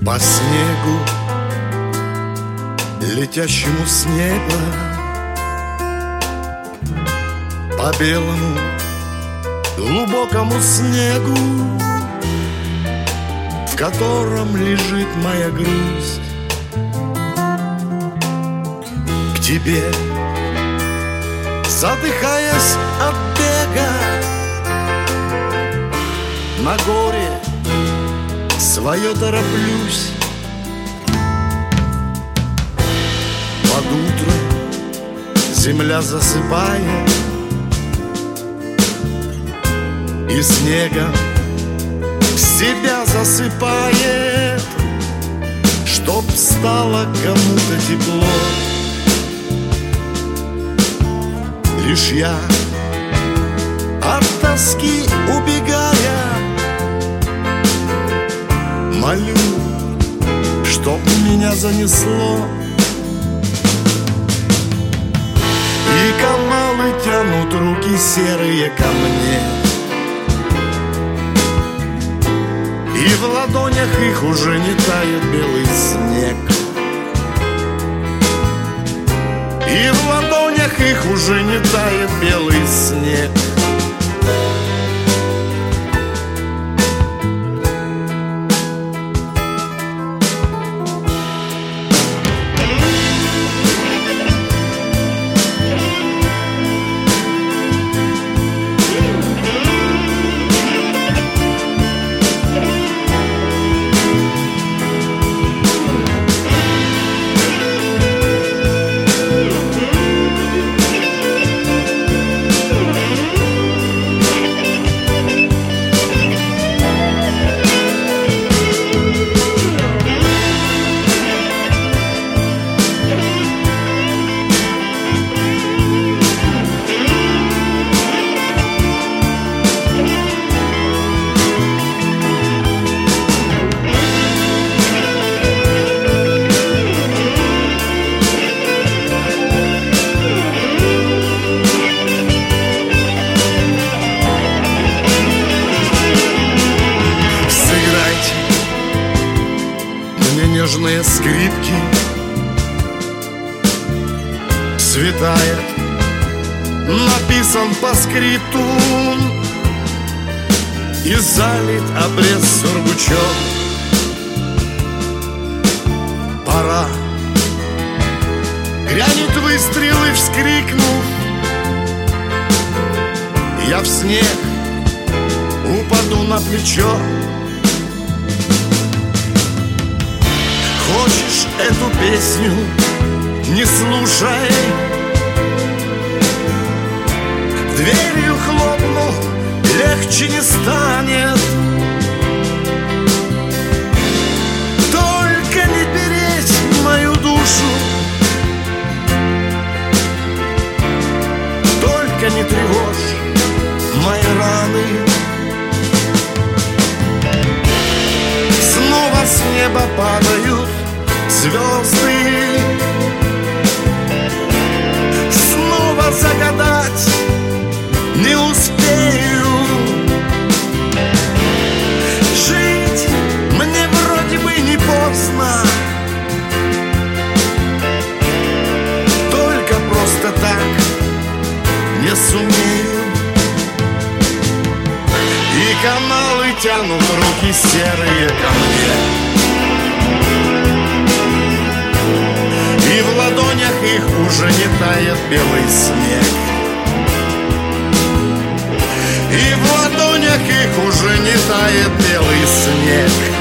По снегу, летящему с неба, по белому глубокому снегу, в котором лежит моя грусть, к тебе, задыхаясь от бега, на горе свое тороплюсь. Под утро земля засыпает, и снегом себя засыпает, чтоб стало кому-то тепло. Лишь я от тоски убегая молю, чтоб меня занесло. И каналы тянут руки серые ко мне, и в ладонях их уже не тает белый снег, и в ладонях их уже не тает белый снег. Нежные скрипки, светает, написан по скрипту и залит обрез сургучом. Пора, грянет выстрел и вскрикнув, я в снег упаду на плечо. Хочешь эту песню, не слушай, дверью хлопну, легче не станет. Только не беречь мою душу, только не тревожь мои раны. Снова с неба падают звезды, снова загадать не успею. Жить мне вроде бы не поздно, только просто так не сумею. И каналы тянут руки серые ко мне, и в ладонях их уже не тает белый снег, и в ладонях их уже не тает белый снег.